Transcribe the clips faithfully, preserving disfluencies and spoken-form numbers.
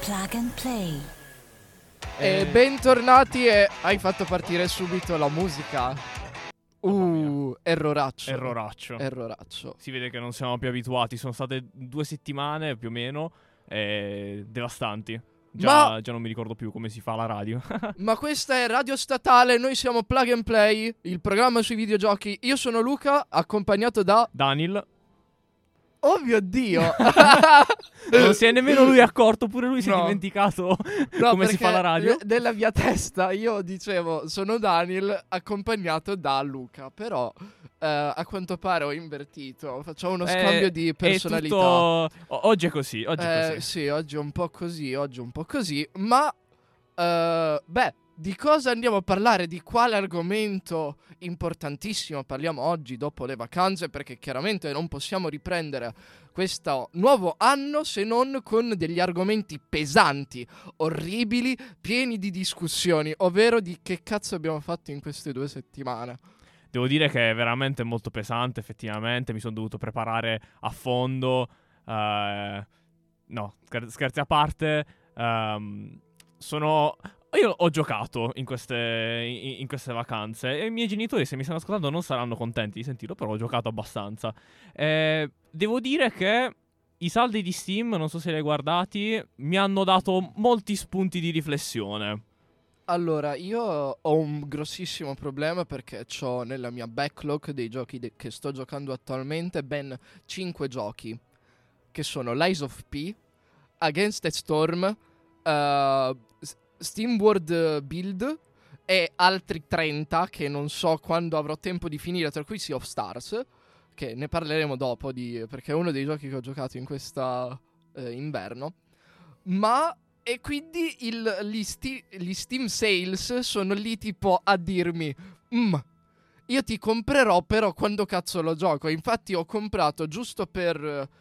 Plug and Play. E bentornati e hai fatto partire subito la musica. Uh, erroraccio. Erroraccio. Erroraccio. Si vede che non siamo più abituati. Sono state due settimane più o meno eh, devastanti. Già, Ma- già non mi ricordo più come si fa la radio. Ma questa è Radio Statale, noi siamo Plug and Play, il programma sui videogiochi. Io sono Luca, accompagnato da... Daniel Oh mio Dio! non si è nemmeno lui accorto, pure lui si è No. dimenticato No, come si fa la perché radio. ne- Nella mia testa io dicevo sono Daniel accompagnato da Luca. Però eh, a quanto pare ho invertito. Facciamo uno Eh, scambio di è personalità. tutto... o- Oggi è così, oggi è Eh, così. sì, oggi è un po' così, oggi è un po' così. Ma, eh, beh, di cosa andiamo a parlare? Di quale argomento importantissimo parliamo oggi dopo le vacanze? Perché chiaramente non possiamo riprendere questo nuovo anno se non con degli argomenti pesanti, orribili, pieni di discussioni, ovvero di che cazzo abbiamo fatto in queste due settimane. Devo dire che è veramente molto pesante, effettivamente. Mi sono dovuto preparare a fondo. eh, no, scher- scherzi a parte. ehm, sono... Io ho giocato in queste, in, in queste vacanze e i miei genitori, se mi stanno ascoltando, non saranno contenti di sentirlo, però ho giocato abbastanza. Eh, devo dire che i saldi di Steam, non so se li hai guardati, mi hanno dato molti spunti di riflessione. Allora, io ho un grossissimo problema perché ho nella mia backlog dei giochi de- che sto giocando attualmente ben cinque giochi, che sono Lies of P, Against the Storm, uh, S- Steamworld Build e altri trenta che non so quando avrò tempo di finire, tra cui Sea of Stars, che ne parleremo dopo, di, perché è uno dei giochi che ho giocato in questa eh, inverno. Ma... E quindi il, gli, sti- gli Steam Sales sono lì tipo a dirmi "Mm, io ti comprerò però quando cazzo lo gioco". Infatti ho comprato giusto per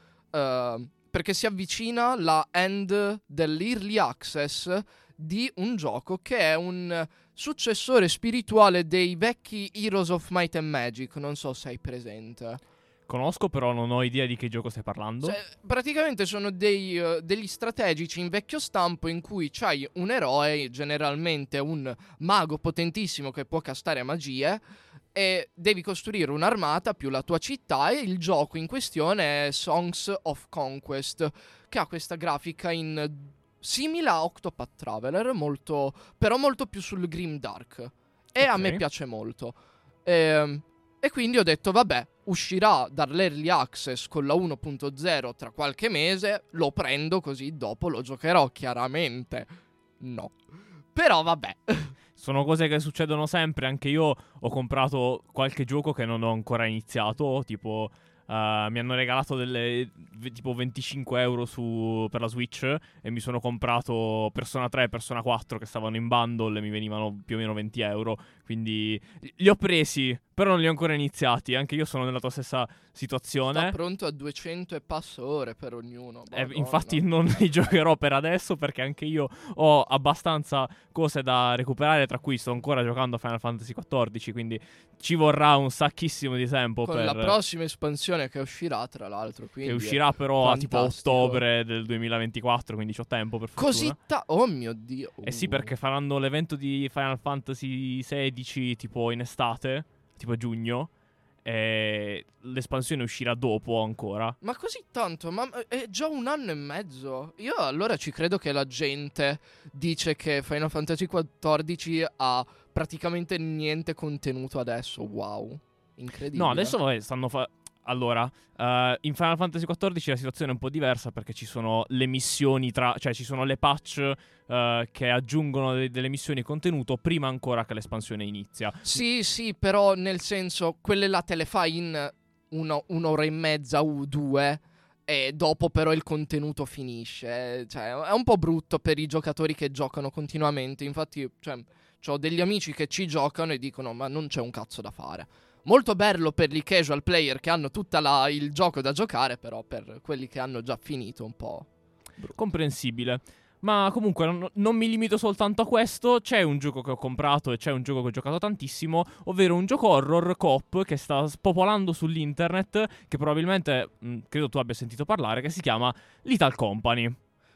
eh, perché si avvicina la end dell'Early Access di un gioco che è un successore spirituale dei vecchi Heroes of Might and Magic. Non so se hai presente. Conosco, però non ho idea di che gioco stai parlando. Cioè, praticamente sono dei, eh, degli strategici in vecchio stampo in cui c'hai un eroe, generalmente un mago potentissimo che può castare magie, e devi costruire un'armata più la tua città, e il gioco in questione è Songs of Conquest, che ha questa grafica in simile a Octopath Traveler, molto, però molto più sul grimdark. E a Ok. me piace molto. Ehm... E quindi ho detto, vabbè, uscirà dall'Early Access con la uno punto zero tra qualche mese, lo prendo così dopo lo giocherò, chiaramente. No. Però vabbè. Sono cose che succedono sempre. Anche io ho comprato qualche gioco che non ho ancora iniziato. Tipo, eh, mi hanno regalato delle v- tipo venticinque euro su, per la Switch. E mi sono comprato Persona tre e Persona quattro che stavano in bundle e mi venivano più o meno venti euro. Quindi li ho presi, però non li ho ancora iniziati. Anche io sono nella tua stessa situazione. Sta pronto a duecento e passo ore per ognuno. Eh, Madonna. infatti non li giocherò per adesso perché anche io ho abbastanza cose da recuperare, tra cui sto ancora giocando a Final Fantasy quattordici, quindi ci vorrà un sacchissimo di tempo Con per... la prossima espansione che uscirà, tra l'altro. che Quindi uscirà però a tipo fantastico. ottobre del duemilaventiquattro, quindi c'ho tempo per fortuna. Così ta- Oh mio Dio. Eh sì, Uh. perché faranno l'evento di Final Fantasy sedici tipo in estate, tipo a giugno, e l'espansione uscirà dopo ancora. Ma così tanto? Ma è già un anno e mezzo. Io allora ci credo che la gente dice che Final Fantasy quattordici ha praticamente niente contenuto adesso. Wow. Incredibile. No, adesso vabbè, stanno fa... Allora, eh, in Final Fantasy quattordici la situazione è un po' diversa perché ci sono le missioni tra... Cioè ci sono le patch eh, che aggiungono de- delle missioni e contenuto prima ancora che l'espansione inizia. Sì, sì, però nel senso, quelle là te le fai in uno- un'ora e mezza o due. E dopo però il contenuto finisce. Cioè, è un po' brutto per i giocatori che giocano continuamente. Infatti, cioè, ho degli amici che ci giocano e dicono: ma non c'è un cazzo da fare. Molto bello per i casual player che hanno tutta la, il gioco da giocare, però per quelli che hanno già finito un po'. Comprensibile. Ma comunque non, non mi limito soltanto a questo. C'è un gioco che ho comprato e c'è un gioco che ho giocato tantissimo, ovvero un gioco horror coop che sta spopolando sull'internet, che probabilmente mh, credo tu abbia sentito parlare, che si chiama Lethal Company.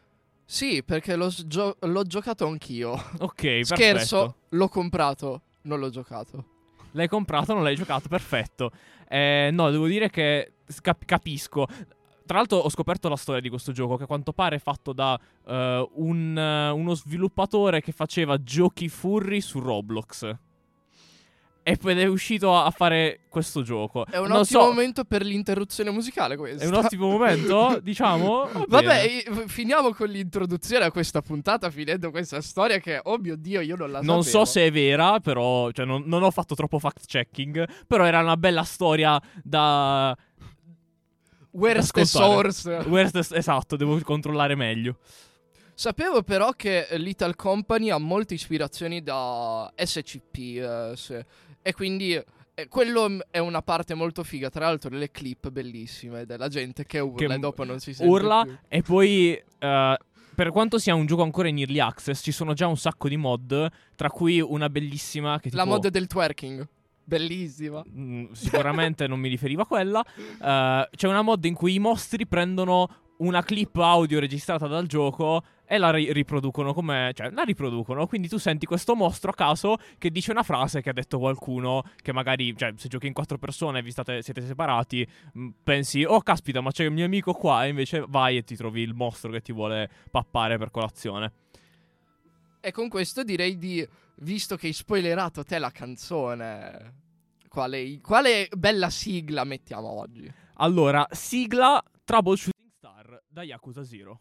Sì, perché l'ho, s- gio- l'ho giocato anch'io. Ok, Scherzo, perfetto. l'ho comprato, non l'ho giocato. L'hai comprato, non l'hai giocato, perfetto. Eh, no, devo dire che cap- capisco. Tra l'altro ho scoperto la storia di questo gioco, che a quanto pare è fatto da eh, un, eh, uno sviluppatore che faceva giochi furry su Roblox. E poi è uscito a fare questo gioco. È un Non ottimo so, momento per l'interruzione musicale è un questa. ottimo momento, diciamo? Va Vabbè, bene. i- finiamo con l'introduzione a questa puntata finendo questa storia che, oh mio Dio, io non la Non sapevo. so se è vera, però, cioè, non, non ho fatto troppo fact-checking, però era una bella storia da... Where's da the ascoltare. source? Where's the- esatto, devo controllare meglio. Sapevo però che Little Company ha molte ispirazioni da S C P, eh, se- e quindi eh, quello m- è una parte molto figa. Tra l'altro le clip bellissime della gente che urla Che e m- dopo non si sente urla più. e poi... eh, per quanto sia un gioco ancora in early access, ci sono già un sacco di mod, tra cui una bellissima che tipo... La mod del twerking, bellissima. Mm, sicuramente non mi riferivo a quella. Eh, c'è una mod in cui i mostri prendono una clip audio registrata dal gioco e la ri- riproducono come... Cioè, la riproducono. Quindi tu senti questo mostro a caso che dice una frase che ha detto qualcuno che magari... Cioè, se giochi in quattro persone e vi state, siete separati, mh, pensi, oh caspita, ma c'è il mio amico qua. E invece vai e ti trovi il mostro che ti vuole pappare per colazione. E con questo direi di, visto che hai spoilerato te la canzone, quale, quale bella sigla mettiamo oggi? Allora, sigla Troubleshooting Star da Yakuza Zero.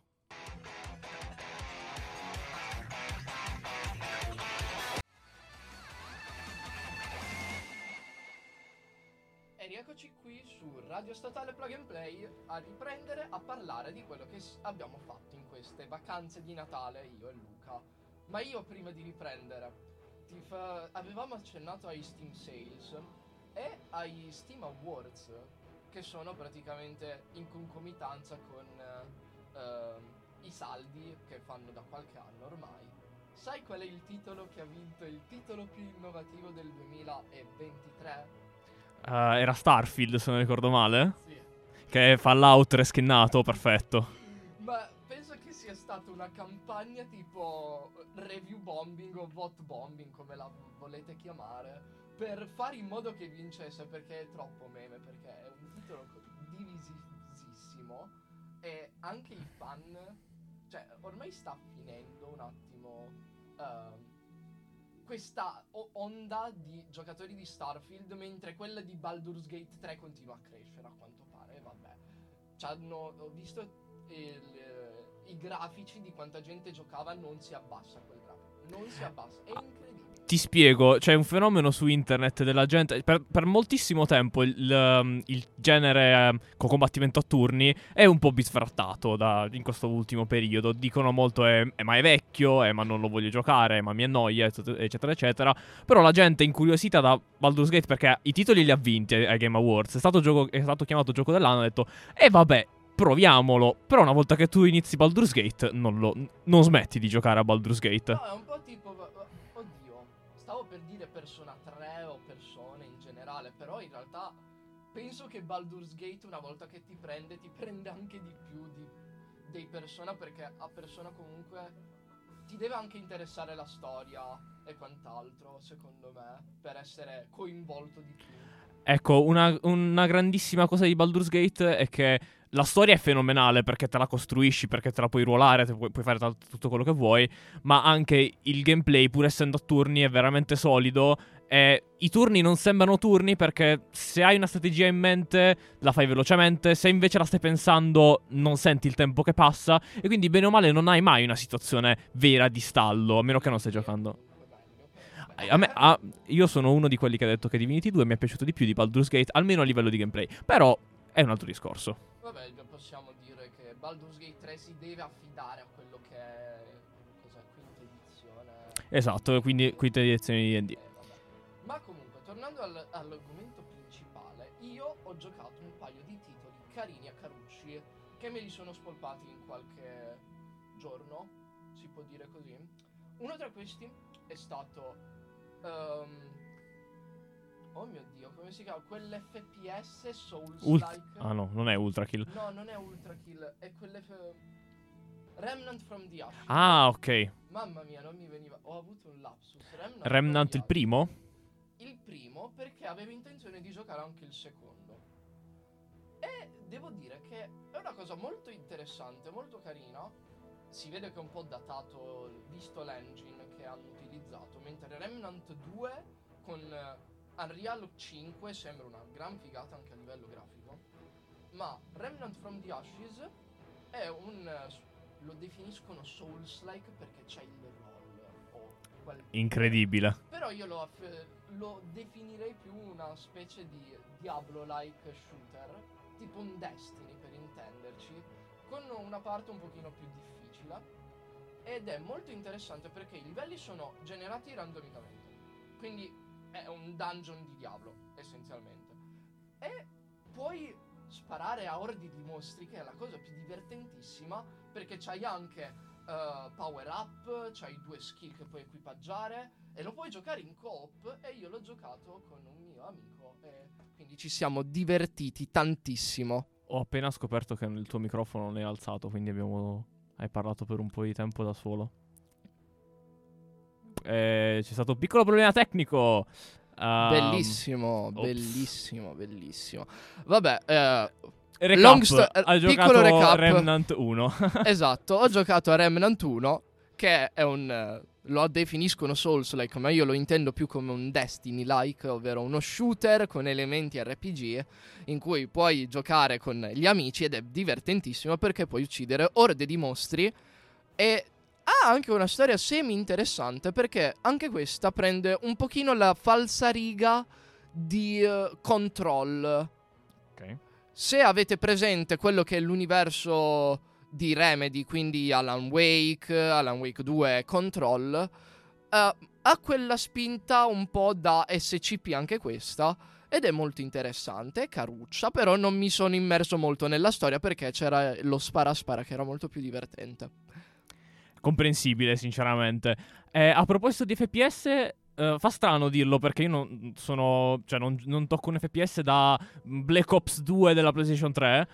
E rieccoci qui su Radio Statale Plug and Play a riprendere a parlare di quello che s- abbiamo fatto in queste vacanze di Natale, io e Luca. Ma io prima di riprendere, ti fa- avevamo accennato ai Steam Sales e ai Steam Awards, che sono praticamente in concomitanza con eh, ehm, i saldi che fanno da qualche anno ormai. Sai qual è il titolo che ha vinto il titolo più innovativo del duemilaventitré? Eh, era Starfield, se non ricordo male. Sì. Che è Fallout reskinnato, perfetto. Ma penso che sia stata una campagna tipo review bombing o vote bombing, come la volete chiamare, per fare in modo che vincesse, perché è troppo meme, perché è un titolo co- divisissimo e anche i fan, cioè ormai sta finendo un attimo ehm, questa o- onda di giocatori di Starfield, mentre quella di Baldur's Gate tre continua a crescere a quanto pare, vabbè. C'hanno, ho visto il, eh, i grafici di quanta gente giocava, non si abbassa quel grafico, non si abbassa, è incredibile. Ti spiego, c'è un fenomeno su internet della gente. Per, per moltissimo tempo il, um, il genere um, con combattimento a turni è un po' bisfrattato da- in questo ultimo periodo. Dicono molto, eh, eh, ma è vecchio, eh, ma non lo voglio giocare, ma mi annoia, eccetera, eccetera, eccetera. Però la gente è incuriosita da Baldur's Gate perché i titoli li ha vinti ai, ai Game Awards. È stato, gioco, è stato chiamato gioco dell'anno, ha detto, e eh, vabbè, proviamolo. Però una volta che tu inizi Baldur's Gate, non, lo, non smetti di giocare a Baldur's Gate. No, è un po' tipo, va- va- oddio, stavo per dire Persona tre o persone in generale, però in realtà penso che Baldur's Gate una volta che ti prende, ti prende anche di più di, dei Persona, perché a Persona comunque ti deve anche interessare la storia e quant'altro, secondo me, per essere coinvolto di più. Ecco, una, una grandissima cosa di Baldur's Gate è che la storia è fenomenale perché te la costruisci, perché te la puoi ruolare, te puoi, puoi fare t- tutto quello che vuoi, ma anche il gameplay, pur essendo a turni, è veramente solido. E i turni non sembrano turni perché se hai una strategia in mente la fai velocemente, se invece la stai pensando non senti il tempo che passa e quindi bene o male non hai mai una situazione vera di stallo, a meno che non stai giocando. A me, a- io sono uno di quelli che ha detto che Divinity due mi è piaciuto di più di Baldur's Gate, almeno a livello di gameplay. Però è un altro discorso. Vabbè, già possiamo dire che Baldur's Gate tre si deve affidare a quello che è, cos'è, quinta edizione. Esatto, quindi quinta edizione di D and D. Eh, vabbè. Ma comunque, tornando al- all'argomento principale, io ho giocato un paio di titoli carini a carucci che me li sono spolpati in qualche giorno, si può dire così. Uno tra questi è stato ehm, oh mio Dio, come si chiama? Quell'F P S Ult- Souls-like. ah no, non è Ultra Kill. No, non è Ultra Kill, è quell'F... Remnant from the Ashes. Ah, ok. Mamma mia, non mi veniva. Ho avuto un lapsus. Remnant, Remnant from il the primo? Ashes. Il primo perché avevo intenzione di giocare anche il secondo. E devo dire che è una cosa molto interessante, molto carina. Si vede che è un po' datato visto l'engine che hanno utilizzato, mentre Remnant due con uh, Unreal cinque sembra una gran figata anche a livello grafico. Ma Remnant from the Ashes è un uh, lo definiscono Souls-like perché c'è il roll o quel... Incredibile. Però io lo, aff- lo definirei più una specie di Diablo-like shooter, tipo un Destiny per intenderci, con una parte un pochino più difficile. Ed è molto interessante perché i livelli sono generati randomicamente, quindi è un dungeon di Diablo essenzialmente, e puoi sparare a ordi di mostri, che è la cosa più divertentissima perché c'hai anche uh, power up, c'hai due skill che puoi equipaggiare e lo puoi giocare in co-op, e io l'ho giocato con un mio amico e quindi ci siamo divertiti tantissimo. Ho appena scoperto che il tuo microfono non è alzato, quindi abbiamo... hai parlato per un po' di tempo da solo. Eh, c'è stato un piccolo problema tecnico. Um, bellissimo, ops. bellissimo, bellissimo. Vabbè, eh, recap, long sto- ha piccolo giocato recap. Remnant uno. Esatto, ho giocato a Remnant uno, che è un... eh, lo definiscono Souls-like, ma io lo intendo più come un Destiny-like, ovvero uno shooter con elementi R P G in cui puoi giocare con gli amici ed è divertentissimo perché puoi uccidere orde di mostri, e ha anche una storia semi-interessante perché anche questa prende un pochino la falsariga di uh, Control. Ok. Se avete presente quello che è l'universo di Remedy, quindi Alan Wake, Alan Wake due, Control, uh, ha quella spinta un po' da S C P anche questa, ed è molto interessante, è caruccia, però non mi sono immerso molto nella storia perché c'era lo spara-spara che era molto più divertente. Comprensibile, sinceramente. Eh, a proposito di F P S... Uh, fa strano dirlo perché io non sono, cioè non, non tocco un F P S da Black Ops due della PlayStation tre.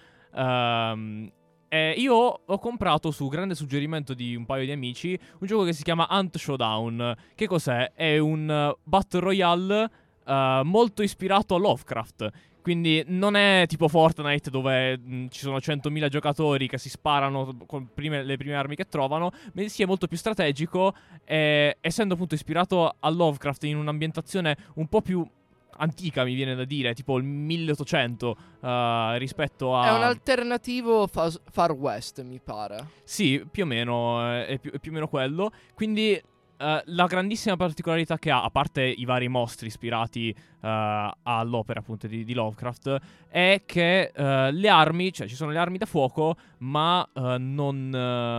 Um, e io ho comprato, su grande suggerimento di un paio di amici, un gioco che si chiama Hunt Showdown. Che cos'è? È un uh, Battle Royale uh, molto ispirato a Lovecraft. Quindi non è tipo Fortnite dove mh, ci sono centomila giocatori che si sparano con prime, le prime armi che trovano, bensì è molto più strategico, e, essendo appunto ispirato a Lovecraft in un'ambientazione un po' più antica, mi viene da dire, tipo il milleottocento uh, rispetto a... È un alternativo fa- Far West, mi pare. Sì, più o meno, eh, è, più, è più o meno quello. Quindi... Uh, la grandissima particolarità che ha, a parte i vari mostri ispirati uh, all'opera appunto di, di Lovecraft, è che uh, le armi, cioè ci sono le armi da fuoco, ma uh, non,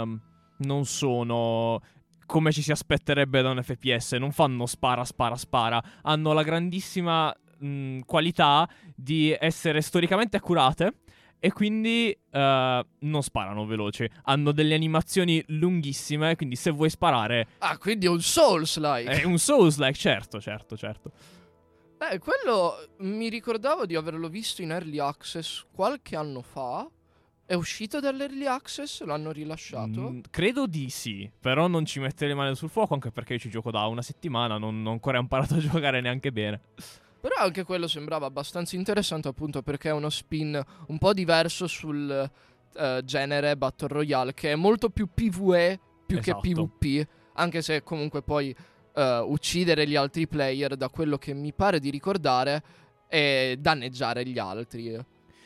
uh, non sono come ci si aspetterebbe da un F P S, non fanno spara, spara, spara, hanno la grandissima mh, qualità di essere storicamente accurate. E quindi uh, non sparano veloci. Hanno delle animazioni lunghissime. Quindi se vuoi sparare... Ah, quindi è un Souls-like. È un Souls-like, certo, certo, certo. Eh, quello mi ricordavo di averlo visto in Early Access qualche anno fa. È uscito dall'Early Access? L'hanno rilasciato? Mm, credo di sì. Però non ci mettere le mani sul fuoco, anche perché io ci gioco da una settimana. Non ho ancora imparato a giocare neanche bene. Però anche quello sembrava abbastanza interessante, appunto perché è uno spin un po' diverso sul uh, genere Battle Royale, che è molto più PvE più Esatto. che PvP, anche se comunque puoi uh, uccidere gli altri player, da quello che mi pare di ricordare, e danneggiare gli altri.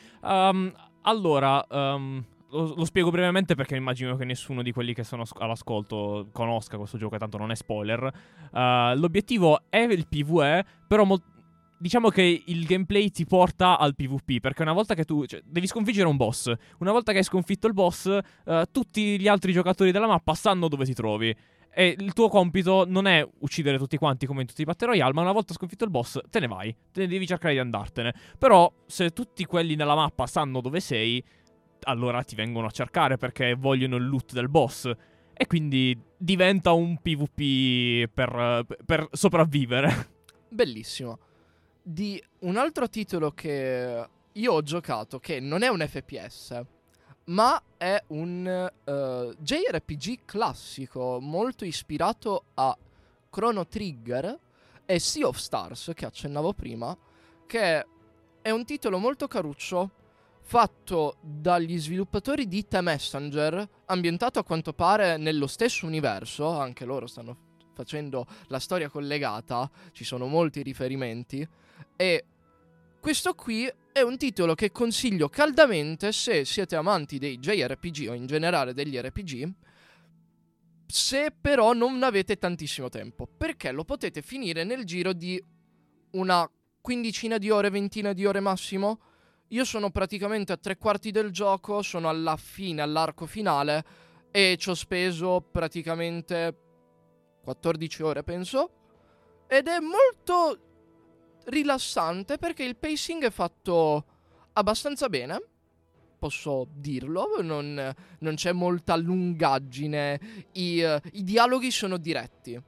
Um, allora... Um... Lo, lo spiego brevemente perché immagino che nessuno di quelli che sono all'ascolto conosca questo gioco, e tanto non è spoiler. Uh, l'obiettivo è il PvE, però mo- diciamo che il gameplay ti porta al PvP, perché una volta che tu... Cioè, devi sconfiggere un boss. Una volta che hai sconfitto il boss, uh, tutti gli altri giocatori della mappa sanno dove ti trovi. E il tuo compito non è uccidere tutti quanti come in tutti i Battle Royale, ma una volta sconfitto il boss te ne vai, te ne devi cercare di andartene. Però se tutti quelli nella mappa sanno dove sei, allora ti vengono a cercare perché vogliono il loot del boss. E quindi diventa un PvP per, per sopravvivere. Bellissimo. Di un altro titolo che io ho giocato, che non è un F P S, ma è un uh, J R P G classico, molto ispirato a Chrono Trigger, è Sea of Stars, che accennavo prima, che è un titolo molto caruccio, fatto dagli sviluppatori di The Messenger, ambientato a quanto pare nello stesso universo, anche loro stanno facendo la storia collegata, ci sono molti riferimenti, e questo qui è un titolo che consiglio caldamente se siete amanti dei J R P G o in generale degli R P G, se però non avete tantissimo tempo, perché lo potete finire nel giro di una quindicina di ore, ventina di ore massimo. Io sono praticamente a tre quarti del gioco, sono alla fine, all'arco finale, e ci ho speso praticamente quattordici ore, penso. Ed è molto rilassante perché il pacing è fatto abbastanza bene, posso dirlo, non, non c'è molta lungaggine, i, uh, i dialoghi sono diretti.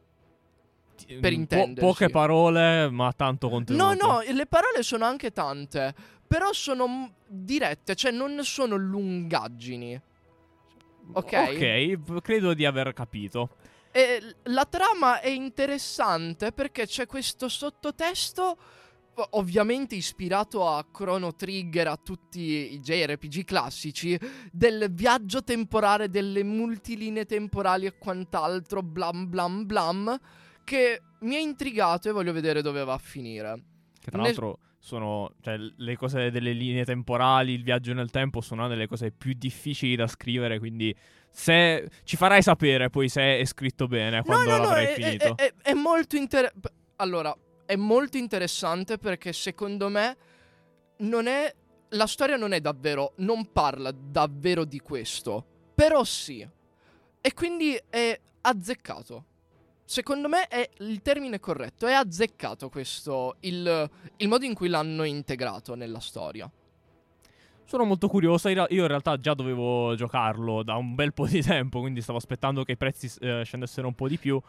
Per intenderci. Po- poche parole, ma tanto contenuto. No, no, le parole sono anche tante, però sono m- dirette, cioè non sono lungaggini. Ok? Ok, credo di aver capito. E la trama è interessante perché c'è questo sottotesto, ovviamente ispirato a Chrono Trigger, a tutti i J R P G classici, del viaggio temporale, delle multilinee temporali e quant'altro, blam blam blam, che mi ha intrigato e voglio vedere dove va a finire. Che tra Ne- l'altro sono, cioè, le cose delle linee temporali, il viaggio nel tempo sono una delle cose più difficili da scrivere, quindi se ci farai sapere poi se è scritto bene quando no, no, l'avrai no, è, finito. È, è, è molto interessante. Allora, è molto interessante perché secondo me non è... La storia non è davvero... Non parla davvero di questo. Però sì. E quindi è azzeccato. Secondo me è il termine corretto. È azzeccato questo... Il, il modo in cui l'hanno integrato nella storia. Sono molto curioso, io in realtà già dovevo giocarlo da un bel po' di tempo, quindi stavo aspettando che i prezzi eh, scendessero un po' di più.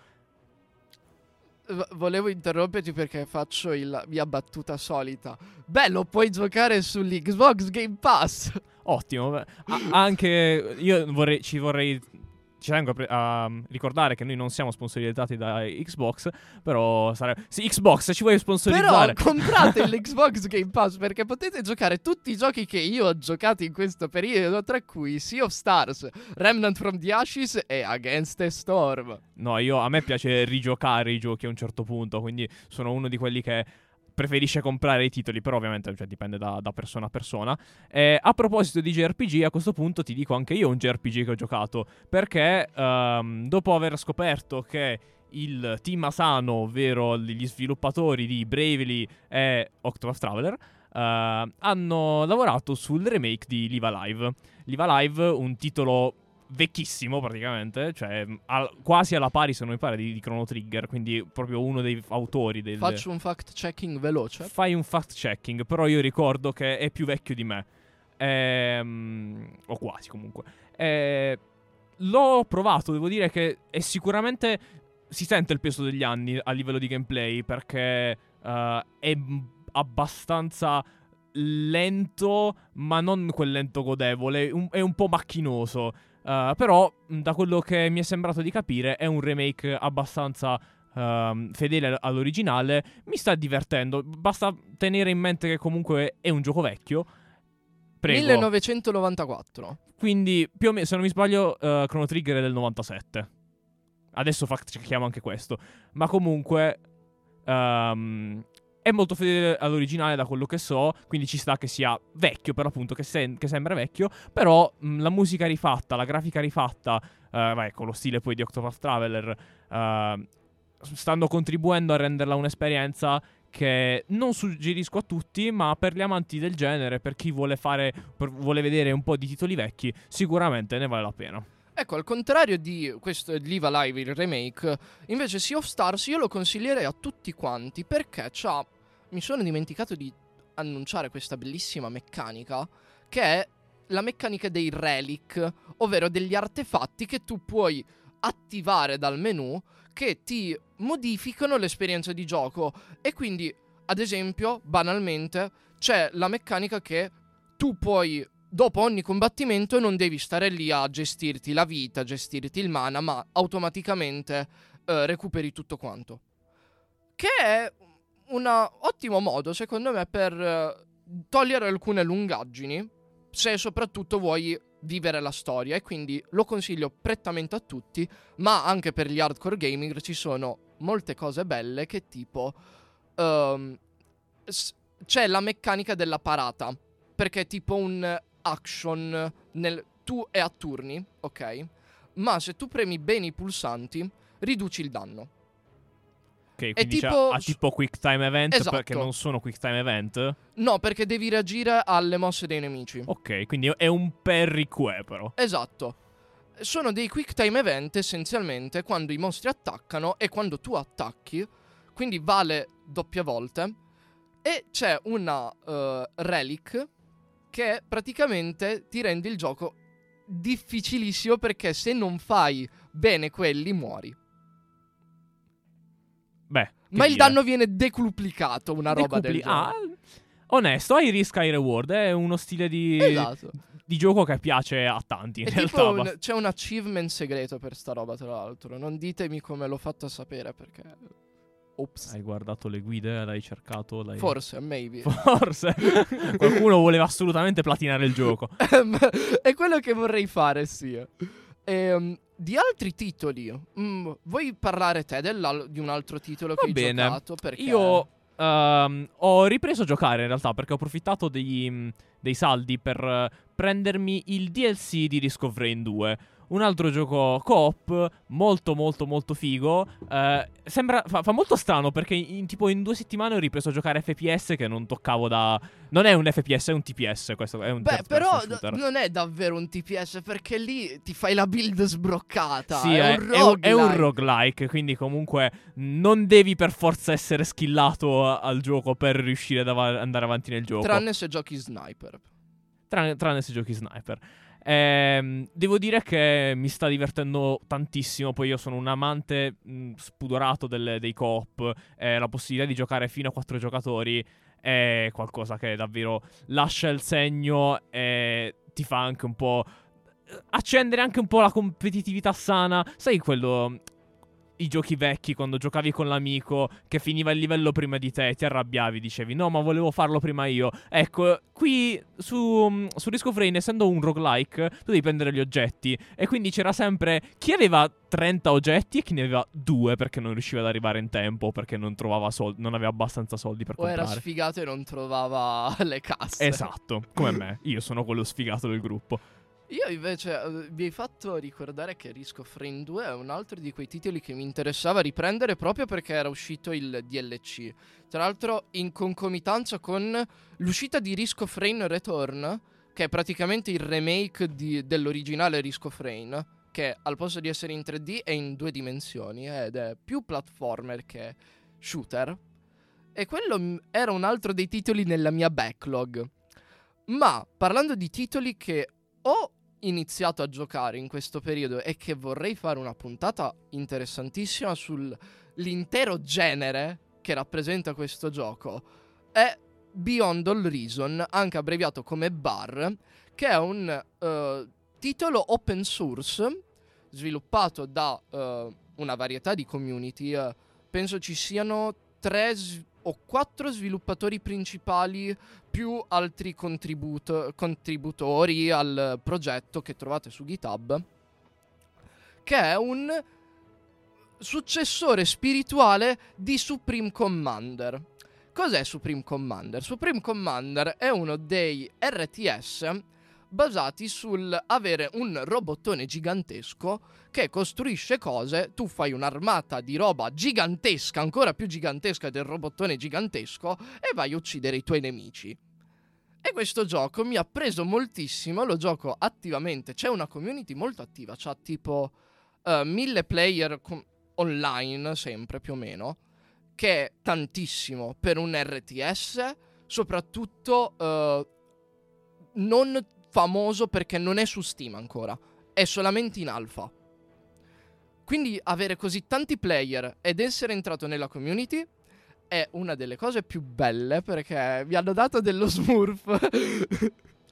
V- volevo interromperti perché faccio il- la mia battuta solita. Beh, lo puoi giocare sull'Xbox Game Pass. Ottimo, beh, a- anche io vorrei, ci vorrei, ci tengo a, pre- a ricordare che noi non siamo sponsorizzati da Xbox, però sarebbe... Sì, Xbox, se ci vuoi Però sponsorizzare... comprate l'Xbox Game Pass perché potete giocare tutti i giochi che io ho giocato in questo periodo, tra cui Sea of Stars, Remnant from the Ashes e Against the Storm. No, io, a me piace rigiocare i giochi a un certo punto, quindi sono uno di quelli che preferisce comprare i titoli, però ovviamente cioè, dipende da, da persona a persona. E a proposito di J R P G, a questo punto ti dico anche io un J R P G che ho giocato, perché um, dopo aver scoperto che il team Asano, ovvero gli sviluppatori di Bravely e Octopath Traveler, uh, hanno lavorato sul remake di Live Alive. Live Alive, un titolo vecchissimo praticamente, cioè al, quasi alla pari se non mi pare di, di Chrono Trigger, quindi proprio uno dei autori del... Faccio un fact checking veloce. Fai un fact checking, però io ricordo che è più vecchio di me, ehm, o quasi comunque. E l'ho provato, devo dire che è sicuramente... si sente il peso degli anni a livello di gameplay, perché uh, è abbastanza lento, ma non quel lento godevole, un, è un po' macchinoso. Uh, però, da quello che mi è sembrato di capire, è un remake abbastanza uh, fedele all'originale. Mi sta divertendo. Basta tenere in mente che comunque è un gioco vecchio. Prego. millenovecentonovantaquattro. Quindi, più o meno, se non mi sbaglio, uh, Chrono Trigger è del novantasette. Adesso fact checkiamo anche questo. Ma comunque... Um, è molto fedele all'originale da quello che so, quindi ci sta che sia vecchio, per l'appunto, che, sen- che sembra vecchio, però mh, la musica rifatta, la grafica rifatta, uh, vai, con lo stile poi di Octopath Traveler, uh, stanno contribuendo a renderla un'esperienza che non suggerisco a tutti, ma per gli amanti del genere, per chi vuole fare, per, vuole vedere un po' di titoli vecchi, sicuramente ne vale la pena. Ecco, al contrario di questo Live Alive, il remake, invece Sea of Stars io lo consiglierei a tutti quanti perché c'ha... Mi sono dimenticato di annunciare questa bellissima meccanica che è la meccanica dei relic, ovvero degli artefatti che tu puoi attivare dal menu che ti modificano l'esperienza di gioco. E quindi, ad esempio, banalmente, c'è la meccanica che tu puoi dopo ogni combattimento non devi stare lì a gestirti la vita, gestirti il mana, ma automaticamente uh, recuperi tutto quanto. Che è un ottimo modo, secondo me, per uh, togliere alcune lungaggini, se soprattutto vuoi vivere la storia, e quindi lo consiglio prettamente a tutti, ma anche per gli hardcore gamer ci sono molte cose belle che tipo um, s- c'è la meccanica della parata, perché è tipo un action nel tu è a turni, ok? Ma se tu premi bene i pulsanti riduci il danno. Ok, È quindi c'è- tipo ha tipo quick time event, Esatto. perché non sono quick time event. No, perché devi reagire alle mosse dei nemici. Ok, quindi è un parry Q E però. Esatto. Sono dei quick time event essenzialmente quando i mostri attaccano e quando tu attacchi, quindi vale doppie volte. E c'è una uh, relic che praticamente ti rende il gioco difficilissimo, perché se non fai bene quelli muori. Beh, che Ma il dire. danno viene decluplicato, una roba Decupli- del genere. Ah, onesto, high risk, high reward. È uno stile di, Esatto. di gioco che piace a tanti. In È realtà, tipo un- basta- c'è un achievement segreto per sta roba, tra l'altro. Non ditemi come l'ho fatto a sapere, perché ops. Hai guardato le guide, l'hai cercato, l'hai... Forse, maybe. Forse. Qualcuno voleva assolutamente platinare il gioco. È quello che vorrei fare, sì. Ehm, di altri titoli, mm, vuoi parlare te dell'al- di un altro titolo Va che hai bene. giocato? Perché Io ehm, ho ripreso a giocare in realtà perché ho approfittato degli, mh, dei saldi per eh, prendermi il D L C di Risk of Rain due. Un altro gioco co-op molto molto molto figo. Eh, sembra fa, fa molto strano perché in, tipo in due settimane ho ripreso a giocare F P S che non toccavo da... Non è un F P S, è un T P S, questo è un Beh, third però person d- shooter. non è davvero un T P S, perché lì ti fai la build sbroccata. Sì, è, è, un è un, è un roguelike. roguelike, quindi comunque non devi per forza essere skillato a- al gioco per riuscire ad av- andare avanti nel gioco. Tranne se giochi sniper. Tranne, tranne se giochi sniper. Ehm, devo dire che mi sta divertendo tantissimo. Poi io sono un amante mh, spudorato delle- dei co-op. Eh, la possibilità di giocare fino a quattro giocatori è qualcosa che davvero lascia il segno e ti fa anche un po' accendere anche un po' la competitività sana. Sai quello... I giochi vecchi, quando giocavi con l'amico che finiva il livello prima di te, ti arrabbiavi, dicevi no, ma volevo farlo prima io. Ecco, qui su, su Risk of Rain, essendo un roguelike, tu devi prendere gli oggetti. E quindi c'era sempre chi aveva trenta oggetti e chi ne aveva due perché non riusciva ad arrivare in tempo, perché non trovava soldi, non aveva abbastanza soldi per O era comprare. sfigato e non trovava le casse. Esatto, come me. Io sono quello sfigato del gruppo. Io invece eh, vi hai fatto ricordare che Risk of Rain due è un altro di quei titoli che mi interessava riprendere, proprio perché era uscito il D L C. Tra l'altro in concomitanza con l'uscita di Risk of Rain Return, che è praticamente il remake di- dell'originale Risk of Rain, che al posto di essere in tre D è in due dimensioni ed è più platformer che shooter. E quello m- era un altro dei titoli nella mia backlog. Ma parlando di titoli che ho iniziato a giocare in questo periodo e che vorrei fare una puntata interessantissima sull'intero genere che rappresenta questo gioco, è Beyond All Reason, anche abbreviato come B A R, che è un uh, titolo open source sviluppato da uh, una varietà di community. Uh, penso ci siano tre s- o quattro sviluppatori principali più altri contributo- contributori al progetto che trovate su GitHub, che è un successore spirituale di Supreme Commander. Cos'è Supreme Commander? Supreme Commander è uno dei R T S basati sul avere un robottone gigantesco che costruisce cose. Tu fai un'armata di roba gigantesca, ancora più gigantesca del robottone gigantesco, e vai a uccidere i tuoi nemici. E questo gioco mi ha preso moltissimo, lo gioco attivamente, c'è una community molto attiva, c'ha tipo uh, mille player com- online, sempre più o meno, che è tantissimo per un R T S, soprattutto uh, non famoso perché non è su Steam ancora, è solamente in alfa. Quindi avere così tanti player ed essere entrato nella community è una delle cose più belle, perché vi hanno dato dello smurf.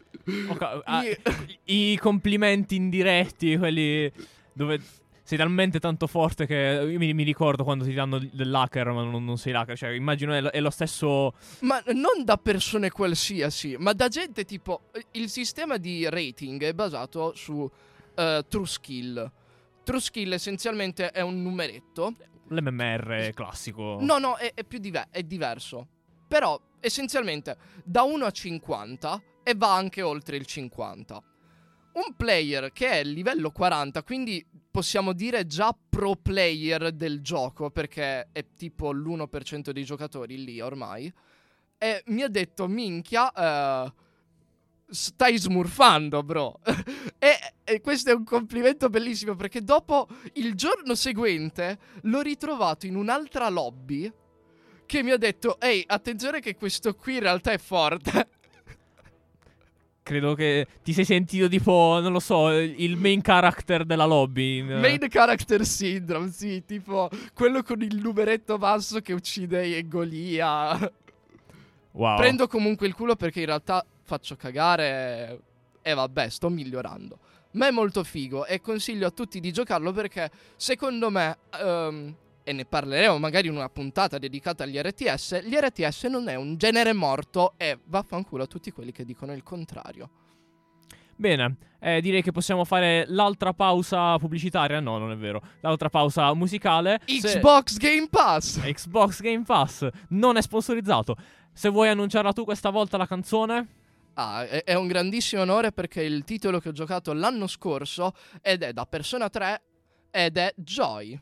Okay, ah, I- i complimenti indiretti, quelli dove sei talmente tanto forte che io mi, mi ricordo quando ti danno dell'hacker, ma non, non sei l'hacker. Cioè, immagino è lo, è lo stesso. Ma non da persone qualsiasi, ma da gente tipo... Il sistema di rating è basato su eh, True Skill. True Skill essenzialmente è un numeretto. L'M M R classico. No, no, è, è più diver- è diverso. Però, essenzialmente, da uno a cinquanta e va anche oltre il cinquanta. Un player che è livello quaranta, quindi possiamo dire già pro player del gioco, perché è tipo l'uno per cento dei giocatori lì ormai, e mi ha detto, minchia, eh, stai smurfando, bro. e, e questo è un complimento bellissimo, perché dopo, il giorno seguente, l'ho ritrovato in un'altra lobby che mi ha detto, ehi, attenzione che questo qui in realtà è forte. Credo che ti sei sentito tipo, non lo so, il main character della lobby. in- Main character syndrome, sì, tipo quello con il numeretto basso che uccide Golia. Wow. Prendo comunque il culo perché in realtà faccio cagare e vabbè, sto migliorando. Ma è molto figo e consiglio a tutti di giocarlo perché secondo me, ehm, e ne parleremo magari in una puntata dedicata agli R T S, gli R T S non è un genere morto e vaffanculo a tutti quelli che dicono il contrario. Bene, eh, direi che possiamo fare l'altra pausa pubblicitaria. No, non è vero. L'altra pausa musicale. Se- Xbox Game Pass! Xbox Game Pass non è sponsorizzato. Se vuoi annunciarla tu questa volta la canzone. Ah, è, è un grandissimo onore perché è il titolo che ho giocato l'anno scorso ed è da Persona tre ed è Joy.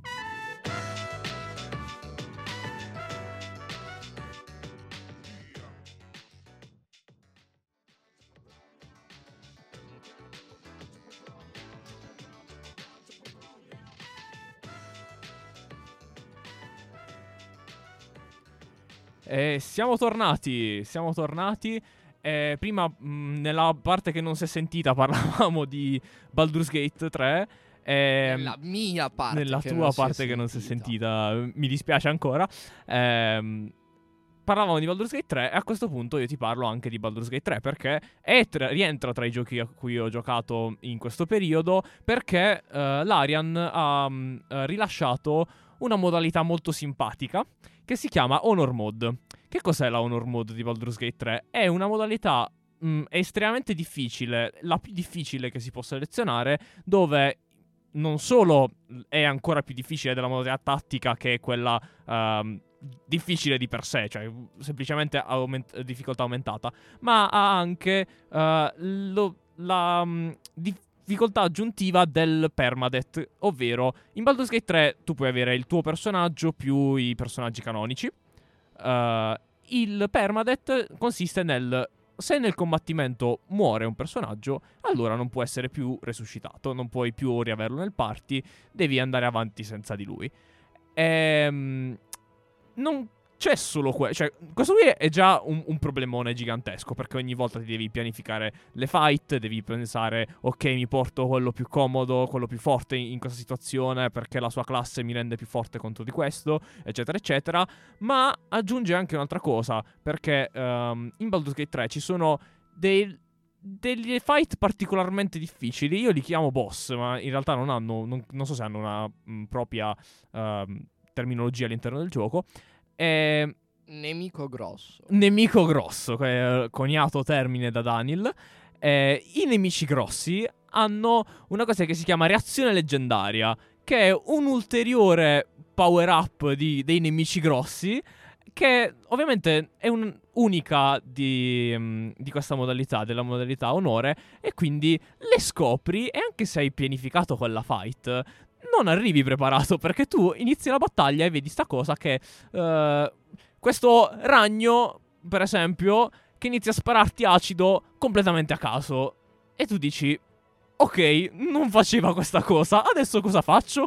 Eh, siamo tornati, siamo tornati. Eh, prima, mh, nella parte che non si è sentita, parlavamo di Baldur's Gate tre. ehm, Nella mia parte. nella che tua non si è parte che non si è sentita, mi dispiace ancora. Ehm, parlavamo di Baldur's Gate tre e a questo punto io ti parlo anche di Baldur's Gate tre perché è tra- rientra tra i giochi a cui ho giocato in questo periodo perché eh, l'Arian ha mh, eh, rilasciato una modalità molto simpatica che si chiama Honor Mode. Che cos'è la Honor Mode di Baldur's Gate tre? È una modalità mh, estremamente difficile, la più difficile che si può selezionare, dove non solo è ancora più difficile della modalità tattica, che è quella ehm, difficile di per sé, cioè semplicemente aument- difficoltà aumentata, ma ha anche eh, lo- la mh, difficoltà aggiuntiva del permadeath, ovvero in Baldur's Gate tre tu puoi avere il tuo personaggio più i personaggi canonici. Uh, il permadeath consiste nel: se nel combattimento muore un personaggio, allora non può essere più resuscitato, non puoi più riaverlo nel party, devi andare avanti senza di lui. Ehm, non c'è solo quello, cioè questo qui è già un, un problemone gigantesco, perché ogni volta ti devi pianificare le fight, devi pensare, ok, mi porto quello più comodo, quello più forte in, in questa situazione, perché la sua classe mi rende più forte contro di questo, eccetera, eccetera. Ma aggiunge anche un'altra cosa, perché um, in Baldur's Gate tre ci sono dei, degli fight particolarmente difficili. Io li chiamo boss, ma in realtà non hanno, non, non so se hanno una mh, propria um, terminologia all'interno del gioco. E Nemico grosso. nemico grosso, eh, coniato termine da Daniel. Eh, I nemici grossi hanno una cosa che si chiama reazione leggendaria, che è un ulteriore power up di, dei nemici grossi, che ovviamente è un'unica di, um, di questa modalità, della modalità onore, e quindi le scopri, e anche se hai pianificato quella fight, non arrivi preparato, perché tu inizi la battaglia e vedi sta cosa che uh, questo ragno, per esempio, che inizia a spararti acido completamente a caso, e tu dici: ok, non faceva questa cosa, adesso cosa faccio?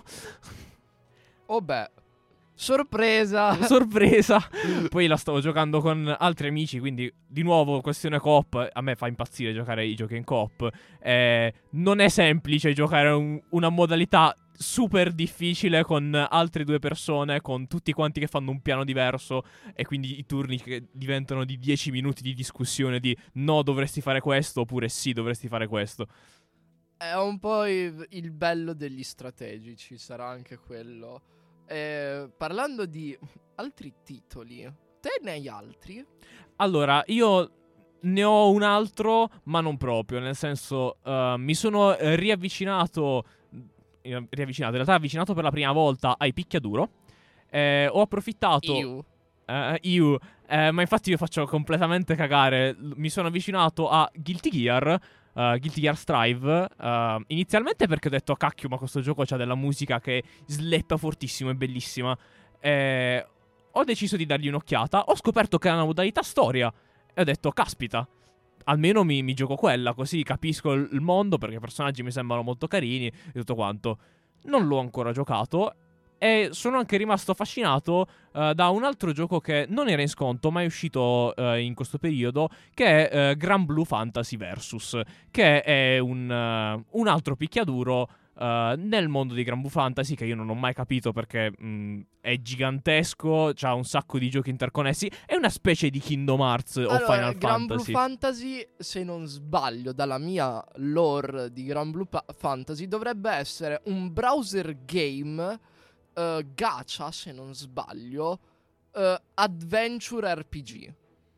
Oh beh, sorpresa. Sorpresa. Poi la stavo giocando con altri amici, quindi di nuovo questione coop. A me fa impazzire giocare i giochi in coop. Eh, non è semplice giocare un, una modalità super difficile con altre due persone, con tutti quanti che fanno un piano diverso, e quindi i turni che diventano di dieci minuti di discussione di no, dovresti fare questo, oppure sì, dovresti fare questo. È un po' il, il bello degli strategici, sarà anche quello. Eh, parlando di altri titoli, te ne hai altri? Allora, io ne ho un altro, ma non proprio, nel senso, uh, mi sono eh, riavvicinato, eh, riavvicinato, in realtà avvicinato per la prima volta ai picchiaduro. Eh, ho approfittato... Io. Uh, io, eh, ma infatti io faccio completamente cagare. L- Mi sono avvicinato a Guilty Gear, uh, Guilty Gear Strive. Uh, inizialmente perché ho detto, cacchio, ma questo gioco c'ha della musica che sleppa fortissimo, è bellissima. Eh, ho deciso di dargli un'occhiata. Ho scoperto che ha una modalità storia. E ho detto, caspita, almeno mi, mi gioco quella, così capisco il, il mondo, perché i personaggi mi sembrano molto carini e tutto quanto. Non l'ho ancora giocato. E sono anche rimasto affascinato uh, da un altro gioco che non era in sconto, ma è uscito uh, in questo periodo, che è uh, Gran Blue Fantasy Versus, che è un, uh, un altro picchiaduro uh, nel mondo di Gran Blue Fantasy, che io non ho mai capito perché mh, è gigantesco, c'ha un sacco di giochi interconnessi, è una specie di Kingdom Hearts o Allora, Final Gran Blue Fantasy. Fantasy, se non sbaglio, dalla mia lore di Gran Blue Pa- Fantasy, dovrebbe essere un browser game, uh, gacha, se non sbaglio, uh, adventure R P G.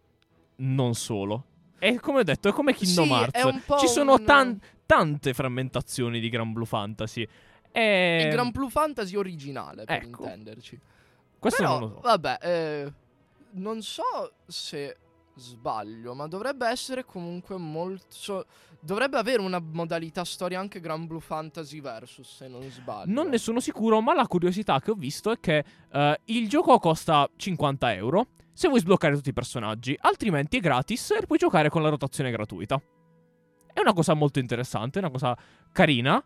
Non solo. E come ho detto, è come Kingdom Sì, Hearts. è un po' Ci sono un- tan- tante frammentazioni di Gran Blue Fantasy. E... il Gran Blue Fantasy originale, per ecco. intenderci. Questo Però, non lo so. vabbè, eh, non so se sbaglio, ma dovrebbe essere comunque molto... Dovrebbe avere una modalità storia anche Gran Blue Fantasy Versus, se non sbaglio. Non ne sono sicuro, ma la curiosità che ho visto è che eh, il gioco costa cinquanta euro se vuoi sbloccare tutti i personaggi, altrimenti è gratis e puoi giocare con la rotazione gratuita. È una cosa molto interessante, è una cosa carina.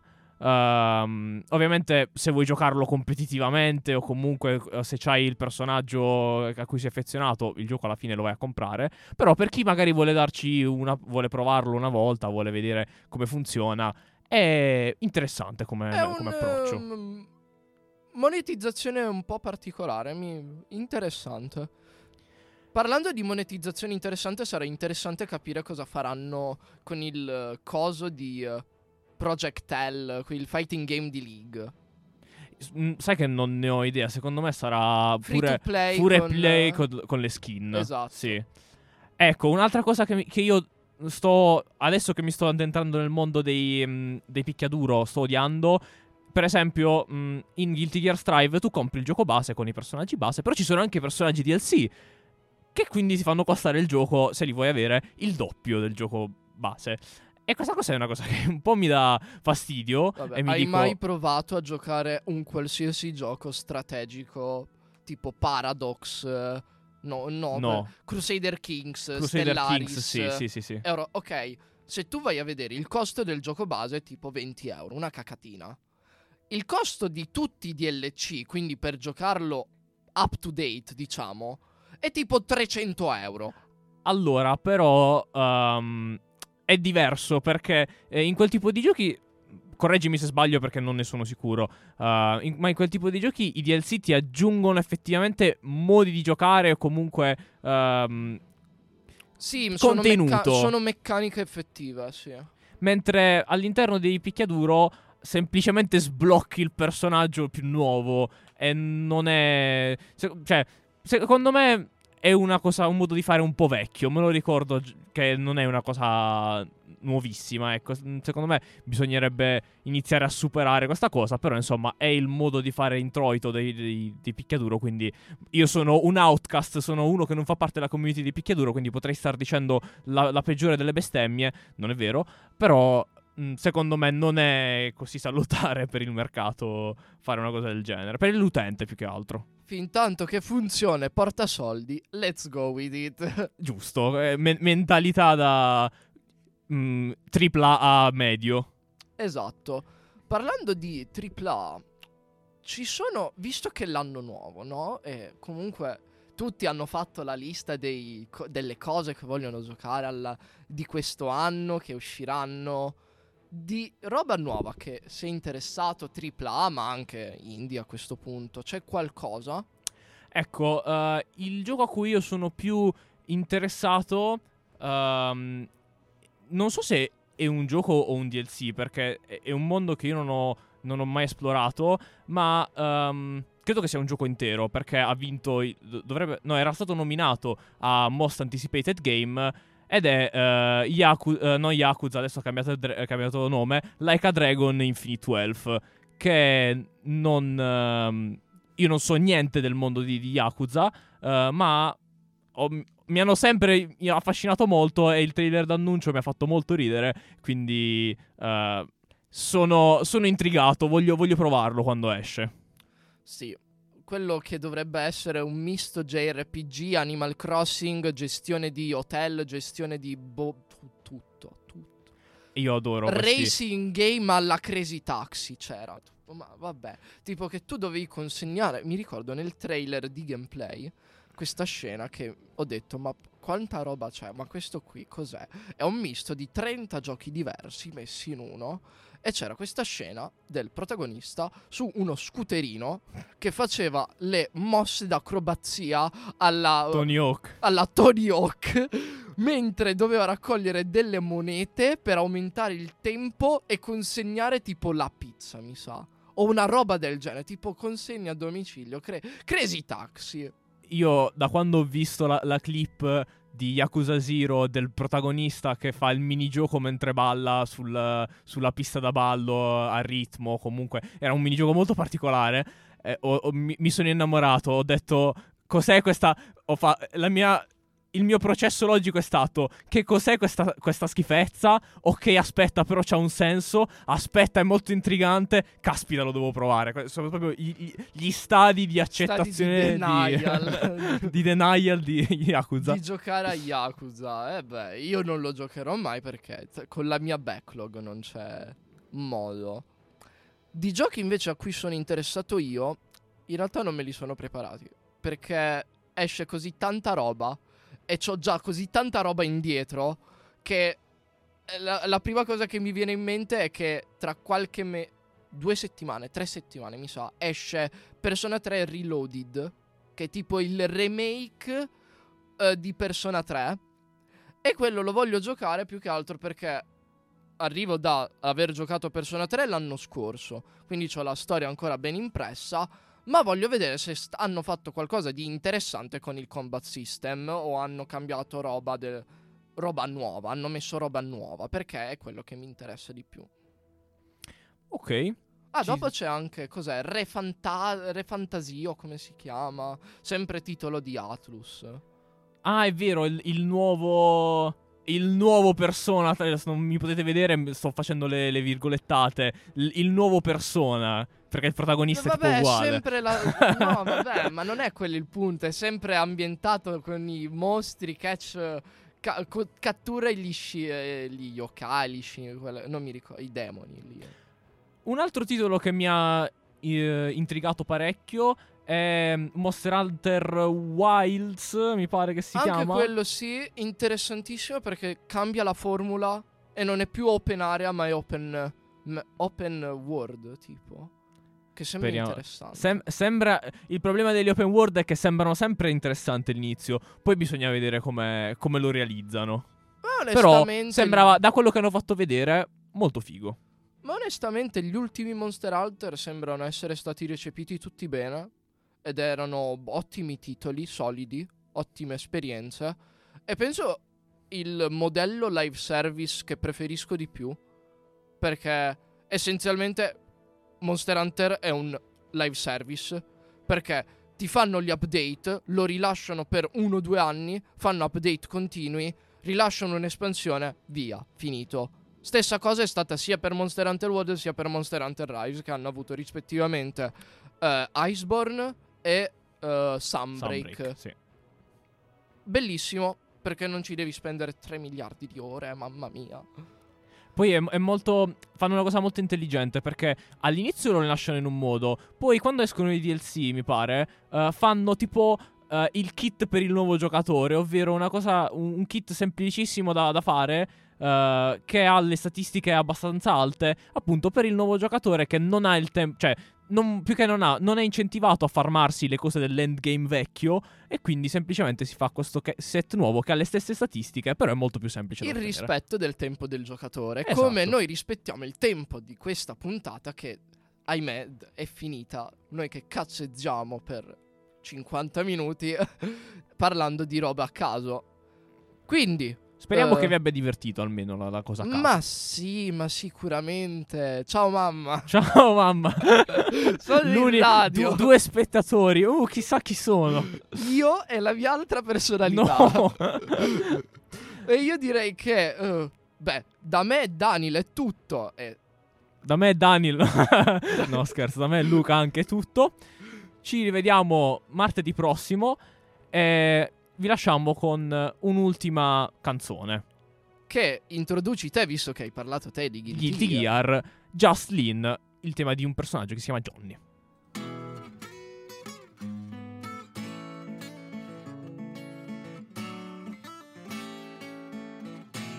Ehm, ovviamente se vuoi giocarlo competitivamente o comunque eh, se c'hai il personaggio a cui sei affezionato, il gioco alla fine lo vai a comprare. Però per chi magari vuole darci una, vuole provarlo una volta, vuole vedere come funziona, è interessante come, È un, come approccio. ehm, monetizzazione un po' particolare, mi- interessante. Parlando di monetizzazione interessante, sarà interessante capire cosa faranno con il eh, coso di eh, Project L, il fighting game di League. S- mm, Sai che non ne ho idea. Secondo me sarà Free pure to play pure con, play eh, con, con le skin. esatto. Sì. Ecco, un'altra cosa che, mi- che io sto. Adesso che mi sto addentrando nel mondo dei, mm, dei picchiaduro, sto odiando. Per esempio, mm, in Guilty Gear Strive tu compri il gioco base con i personaggi base, però ci sono anche i personaggi D L C, che quindi ti fanno costare il gioco, se li vuoi avere, il doppio del gioco base. E questa cosa è una cosa che un po' mi dà fastidio. Vabbè, E mi hai dico, mai provato a giocare un qualsiasi gioco strategico tipo Paradox? eh, No, no, no. per- Crusader Kings, Crusader Stellaris. Kings, sì, sì, sì, sì. Euro. Ok, se tu vai a vedere il costo del gioco base è tipo venti euro, una cacatina. Il costo di tutti i D L C, quindi per giocarlo up to date, diciamo, è tipo trecento euro. Allora, però ehm, è diverso perché eh, in quel tipo di giochi, correggimi se sbaglio perché non ne sono sicuro, eh, in- ma in quel tipo di giochi i D L C ti aggiungono effettivamente modi di giocare o comunque ehm, Sì, sono, mecca- contenuto. sono meccaniche effettive, sì. Mentre all'interno dei picchiaduro semplicemente sblocchi il personaggio più nuovo e non è... se- cioè, secondo me è una cosa, un modo di fare un po' vecchio. Me lo ricordo gi- che non è una cosa nuovissima, ecco. S- Secondo me bisognerebbe iniziare a superare questa cosa, però insomma è il modo di fare introito dei, dei, dei picchiaduro, quindi io sono un outcast, sono uno che non fa parte della community di picchiaduro, quindi potrei star dicendo la, la peggiore delle bestemmie, non è vero, però mh, secondo me non è così salutare per il mercato fare una cosa del genere, per l'utente più che altro. Fintanto che funziona e porta soldi, let's go with it. Giusto, eh, me- mentalità da mh, tripla A medio. Esatto. Parlando di tripla A, ci sono, visto che è l'anno nuovo, no? E comunque tutti hanno fatto la lista dei co- delle cose che vogliono giocare alla- di questo anno, che usciranno. Di roba nuova che sei interessato, tripla A ma anche indie a questo punto, c'è qualcosa? Ecco, uh, il gioco a cui io sono più interessato, um, non so se è un gioco o un D L C, perché è un mondo che io non ho, non ho mai esplorato, ma um, credo che sia un gioco intero, perché ha vinto, il, dovrebbe, no, era stato nominato a Most Anticipated Game, ed è uh, Yaku, uh, non Yakuza, adesso ha cambiato, ha cambiato nome, Like a Dragon Infinite Wealth, che non... Um, io non so niente del mondo di, di Yakuza, uh, ma ho, mi hanno sempre affascinato molto e il trailer d'annuncio mi ha fatto molto ridere, quindi uh, sono, sono intrigato, voglio, voglio provarlo quando esce. Sì, quello che dovrebbe essere un misto J R P G, Animal Crossing, gestione di hotel, gestione di bo- tutto, tutto. Io adoro questi... Racing game alla Crazy Taxi c'era. Ma vabbè, tipo che tu dovevi consegnare, mi ricordo nel trailer di gameplay, questa scena che ho detto, ma quanta roba c'è? Ma questo qui cos'è? È un misto di trenta giochi diversi messi in uno. E c'era questa scena del protagonista su uno scooterino che faceva le mosse d'acrobazia alla Tony Hawk. alla Tony Hawk mentre doveva raccogliere delle monete per aumentare il tempo e consegnare tipo la pizza, mi sa. O una roba del genere, tipo consegna a domicilio. Cre- Crazy Taxi. Io da quando ho visto la, la clip di Yakuza Zero del protagonista che fa il minigioco mentre balla sul, sulla pista da ballo a ritmo, comunque era un minigioco molto particolare, eh, ho, ho, mi, mi sono innamorato, ho detto cos'è questa, ho fa- la mia... Il mio processo logico è stato: che cos'è questa, questa schifezza? Ok, aspetta, però c'ha un senso. Aspetta, è molto intrigante. Caspita, lo devo provare. Sono proprio gli, gli stadi di accettazione, stadi di denial di, di denial di Yakuza. Di giocare a Yakuza. Eh beh, io non lo giocherò mai perché t- con la mia backlog non c'è modo. Di giochi invece a cui sono interessato io, in realtà non me li sono preparati, perché esce così tanta roba e c'ho già così tanta roba indietro che la, la prima cosa che mi viene in mente è che tra qualche me- due settimane, tre settimane mi sa, esce Persona tre Reloaded, che è tipo il remake uh, di Persona tre, e quello lo voglio giocare più che altro perché arrivo da aver giocato Persona tre l'anno scorso, quindi ho la storia ancora ben impressa. Ma voglio vedere se st- hanno fatto qualcosa di interessante con il combat system o hanno cambiato roba, de- roba nuova, hanno messo roba nuova, perché è quello che mi interessa di più. Ok. Ah, Ci... dopo c'è anche, cos'è, Re, Fanta- Re Fantasio, come si chiama? Sempre titolo di Atlus. Ah, è vero, il, il nuovo... Il nuovo Persona, non mi potete vedere, sto facendo le, le virgolettate. Il, il nuovo Persona, perché il protagonista vabbè, è tipo uguale. È sempre la... No, vabbè, ma non è quello il punto. È sempre ambientato con i mostri, catch... Ca- co- cattura gli sci... eh, gli yokai, gli sci... quelle- non mi ricordo, i demoni lì. Un altro titolo che mi ha eh, intrigato parecchio è Monster Hunter Wilds, mi pare che si Anche chiama. Anche quello sì, interessantissimo perché cambia la formula e non è più open area ma è open, m- open world tipo. Che sembra Speriamo. interessante. Sem- sembra il problema degli open world è che sembrano sempre interessanti all'inizio, poi bisogna vedere come, come lo realizzano. Ma Però onestamente sembrava, da quello che hanno fatto vedere, molto figo. Ma onestamente gli ultimi Monster Hunter sembrano essere stati recepiti tutti bene ed erano ottimi titoli, solidi, ottime esperienze, e penso il modello live service che preferisco di più, perché essenzialmente Monster Hunter è un live service, perché ti fanno gli update, lo rilasciano per uno o due anni, fanno update continui, rilasciano un'espansione, via, finito. Stessa cosa è stata sia per Monster Hunter World sia per Monster Hunter Rise, che hanno avuto rispettivamente uh, Iceborne e uh, Sunbreak. Sunbreak, sì. Bellissimo, perché non ci devi spendere tre miliardi di ore, mamma mia. Poi è, è molto... fanno una cosa molto intelligente, perché all'inizio lo rilasciano in un modo, poi quando escono i D L C, mi pare, uh, fanno tipo... Uh, il kit per il nuovo giocatore, ovvero una cosa, un, un kit semplicissimo da, da fare, uh, che ha le statistiche abbastanza alte, appunto per il nuovo giocatore che non ha il tempo, cioè non, più che non ha, non è incentivato a farmarsi le cose dell'endgame vecchio, e quindi semplicemente si fa questo set nuovo che ha le stesse statistiche, però è molto più semplice il da ottenere. rispetto del tempo del giocatore, Esatto. come noi rispettiamo il tempo di questa puntata che, ahimè, è finita. Noi che cazzeggiamo per cinquanta minuti parlando di roba a caso. Quindi speriamo uh, che vi abbia divertito almeno la, la cosa a caso. Ma sì, ma sicuramente. Ciao mamma. Ciao mamma. Sono in radio. Du- due spettatori. Uh, chissà chi sono. Io e la mia altra personalità. No. E io direi che uh, beh, da me Daniel è tutto. E da me Daniel. No, scherzo, da me Luca anche tutto. Ci rivediamo martedì prossimo e vi lasciamo con un'ultima canzone. Che introduci te, visto che hai parlato te di Guilty, Guilty Gear. Gear, Just Lean, il tema di un personaggio che si chiama Johnny.